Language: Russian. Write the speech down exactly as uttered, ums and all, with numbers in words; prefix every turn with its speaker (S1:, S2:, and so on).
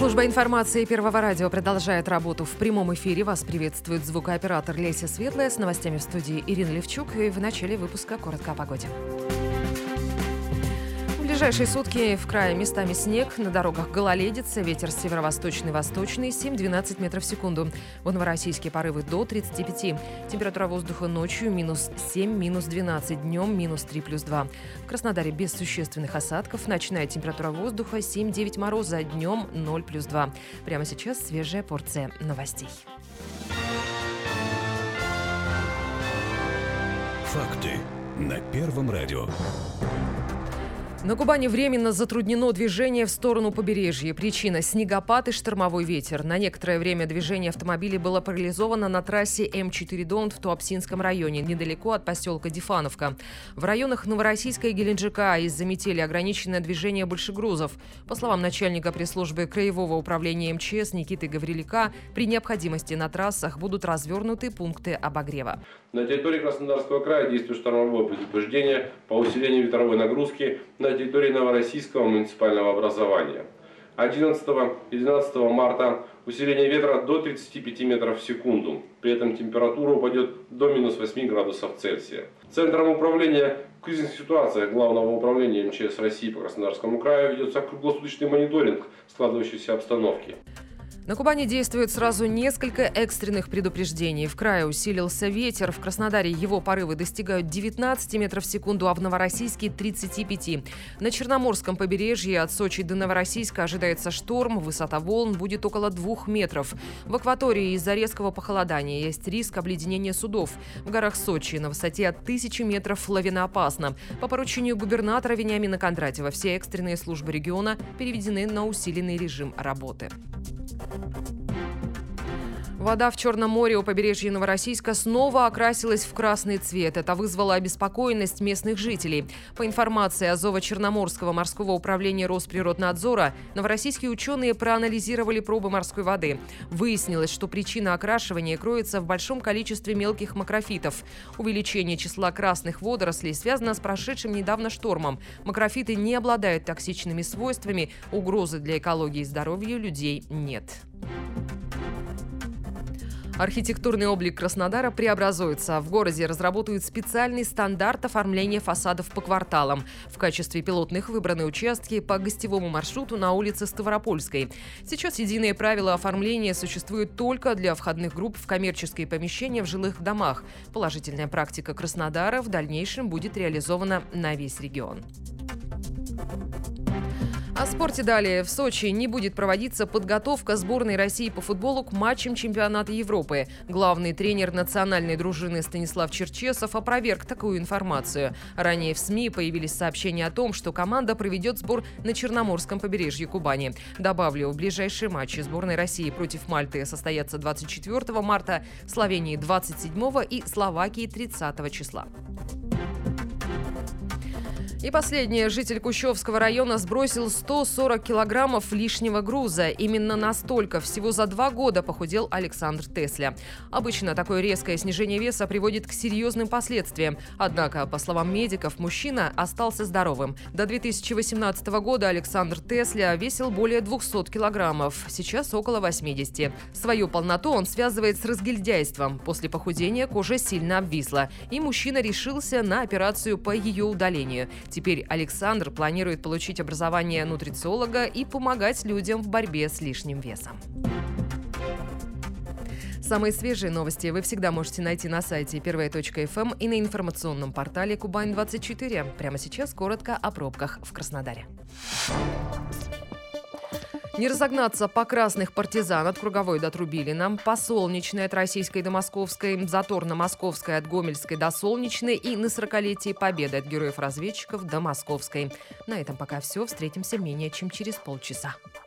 S1: Служба информации Первого радио продолжает работу в прямом эфире. Вас приветствует звукооператор Леся Светлая. С новостями в студии Ирина Левчук. И в начале выпуска коротко о погоде. В ближайшие сутки в крае местами снег, на дорогах гололедица, ветер северо-восточный, восточный, семь-двенадцать метров в секунду. В Новороссийске порывы до тридцати пяти. Температура воздуха ночью минус семь, минус двенадцать, днем минус три, плюс два. В Краснодаре без существенных осадков, ночная температура воздуха семь-девять мороза, днем ноль, плюс два. Прямо сейчас свежая порция новостей.
S2: Факты на Первом радио.
S1: На Кубани временно затруднено движение в сторону побережья. Причина – снегопад и штормовой ветер. На некоторое время движение автомобилей было парализовано на трассе эм четыре Дон в Туапсинском районе, недалеко от поселка Дифановка. В районах Новороссийска и Геленджика из-за метели ограничено движение большегрузов. По словам начальника пресс-службы Краевого управления эм че эс Никиты Гаврилюка, при необходимости на трассах будут развернуты пункты обогрева.
S3: На территории Краснодарского края действует штормовое предупреждение по усилению ветровой нагрузки на территории Новороссийского муниципального образования. одиннадцатого и двенадцатого марта усиление ветра до тридцати пяти метров в секунду. При этом температура упадет до минус восьми градусов Цельсия. Центром управления в кризисных ситуациях Главного управления эм че эс России по Краснодарскому краю ведется круглосуточный мониторинг складывающейся обстановки.
S1: На Кубани действует сразу несколько экстренных предупреждений. В крае усилился ветер. В Краснодаре его порывы достигают девятнадцати метров в секунду, а в Новороссийске – тридцати пяти. На Черноморском побережье от Сочи до Новороссийска ожидается шторм. Высота волн будет около двух метров. В акватории из-за резкого похолодания есть риск обледенения судов. В горах Сочи на высоте от тысячи метров лавиноопасно. По поручению губернатора Вениамина Кондратьева все экстренные службы региона переведены на усиленный режим работы. Вода в Черном море у побережья Новороссийска снова окрасилась в красный цвет. Это вызвало обеспокоенность местных жителей. По информации Азово-Черноморского морского управления Росприроднадзора, новороссийские ученые проанализировали пробы морской воды. Выяснилось, что причина окрашивания кроется в большом количестве мелких макрофитов. Увеличение числа красных водорослей связано с прошедшим недавно штормом. Макрофиты не обладают токсичными свойствами, угрозы для экологии и здоровья людей нет. Архитектурный облик Краснодара преобразуется. В городе разработают специальный стандарт оформления фасадов по кварталам. В качестве пилотных выбраны участки по гостевому маршруту на улице Ставропольской. Сейчас единые правила оформления существуют только для входных групп в коммерческие помещения в жилых домах. Положительная практика Краснодара в дальнейшем будет реализована на весь регион. О спорте далее. В Сочи не будет проводиться подготовка сборной России по футболу к матчам чемпионата Европы. Главный тренер национальной дружины Станислав Черчесов опроверг такую информацию. Ранее в СМИ появились сообщения о том, что команда проведет сбор на Черноморском побережье Кубани. Добавлю, в ближайшие матчи сборной России против Мальты состоятся двадцать четвёртого марта, Словении двадцать седьмого и Словакии тридцатого числа. И последнее. Житель Кущевского района сбросил сто сорок килограммов лишнего груза. Именно настолько всего за два года похудел Александр Тесля. Обычно такое резкое снижение веса приводит к серьезным последствиям. Однако, по словам медиков, мужчина остался здоровым. До две тысячи восемнадцатого года Александр Тесля весил более двухсот килограммов. Сейчас около восьмидесяти. Свою полноту он связывает с разгильдяйством. После похудения кожа сильно обвисла. И мужчина решился на операцию по ее удалению. Теперь Александр планирует получить образование нутрициолога и помогать людям в борьбе с лишним весом. Самые свежие новости вы всегда можете найти на сайте первая точка эф эм и на информационном портале Кубань двадцать четыре. Прямо сейчас коротко о пробках в Краснодаре. Не разогнаться по красных партизан от Круговой до Трубилина, по Солнечной от Российской до Московской, затор на Московской от Гомельской до Солнечной и на сорокалетие Победы от Героев-разведчиков до Московской. На этом пока все. Встретимся менее чем через полчаса.